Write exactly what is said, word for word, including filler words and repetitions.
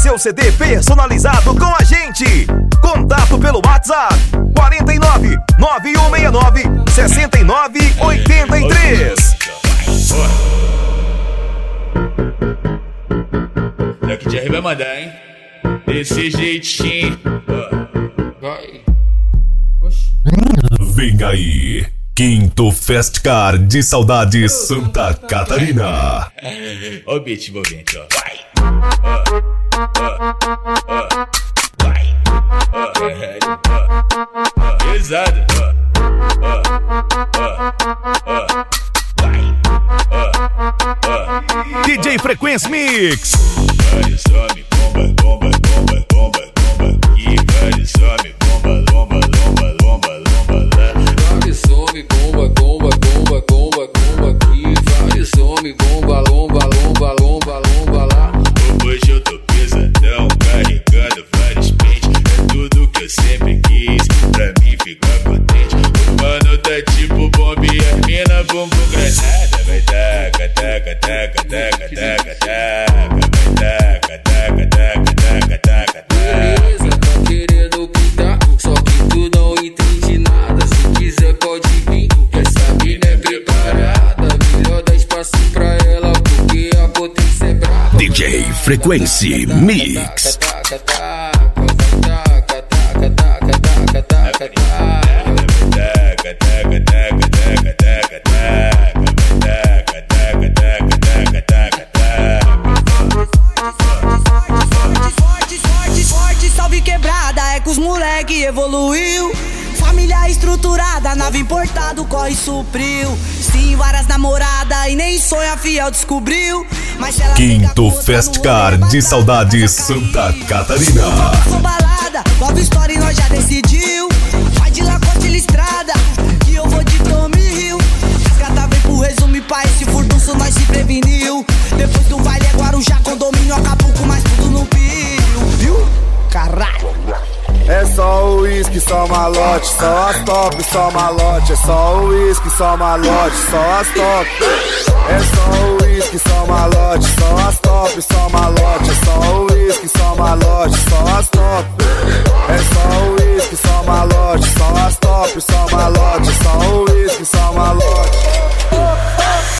seu C D personalizado com a gente. Contato pelo WhatsApp quarenta e nove, nove um seis nove, sessenta e nove oitenta e três. Daqui de R vai mandar, hein? Desse jeitinho. Vai. Vem aí, Quinto Festcar de Saudade Santa Catarina. Ó o beat envolvente, ó. Vai. Vai. Pesado. D J Frequência Mix. Vai, some, bomba, bomba, bomba, bomba, bomba. E vai, some, bomba, lomba, lomba, lomba, lomba, lá. Vai, some, bomba, bomba, bomba, bomba, bomba. E vai, some, bomba, lomba, lomba, lomba, lomba, lá. Hoje eu tô pesadão, carregando vários pentes. É tudo que eu sempre quis, pra mim ficar contente. O mano tá tipo bomba e as mina bumbum granada. Vai taca, taca, taca, taca, taca, taca. Vai taca, taca, taca, taca, taca, taca. Beleza, tá querendo pintar, só que tu não entende nada. Se quiser pode vir, que essa mina é preparada. Melhor dar espaço pra ela, porque a potência é brava. D J Frequência Mix. Taca, taca, taca, taca, taca, taca, taca, taca, taca. Salve quebrada, é que os moleque evoluiu. Família estruturada, nave importado, corre supriu. Sim, várias namoradas e nem sonha fiel descobriu. Mas se ela Quinto Festcar de Saudade Santa Catarina. Sou balada, nova história e nós já decidiu. Vai de Lacoste listrada, que eu vou de Tommy Hill. As gata vem pro resumo e pra esse furdunço nós se preveniu. Depois do baile é Guarujá, condomínio, Acapulco, mas tudo no pio, viu? Caralho. É só o uísque, só malote, só as top, só malote. É só o uísque, só malote, só as top. É só o uísque, só malote, só as top, só malote. É só